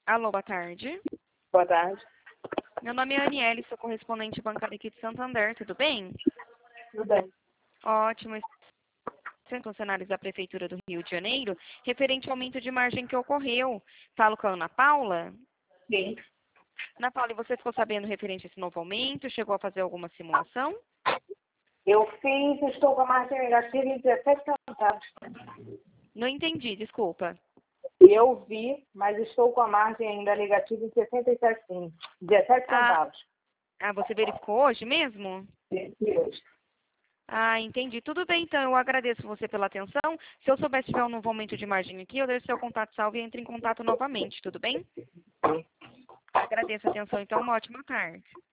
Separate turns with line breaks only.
Alô, boa tarde.
Boa tarde.
Meu nome é Aniele, sou correspondente bancária aqui de Santander, tudo bem?
Tudo bem.
Ótimo. São funcionários da Prefeitura do Rio de Janeiro, referente ao aumento de margem que ocorreu. Falo com a Ana Paula?
Sim.
Ana Paula, e você ficou sabendo referente a esse novo aumento? Chegou a fazer alguma simulação?
Eu estou com a margem negativa em 17 centavos.
Não entendi, desculpa.
Eu vi, mas estou com a margem ainda negativa em 67, sim. 17 centavos.
Você verificou hoje mesmo?
Sim, hoje.
Entendi. Tudo bem, então. Eu agradeço você pela atenção. Se eu souber se tiver um novo aumento de margem aqui, eu deixo seu contato salvo e entre em contato novamente, tudo bem? Agradeço a atenção, então. Uma ótima tarde.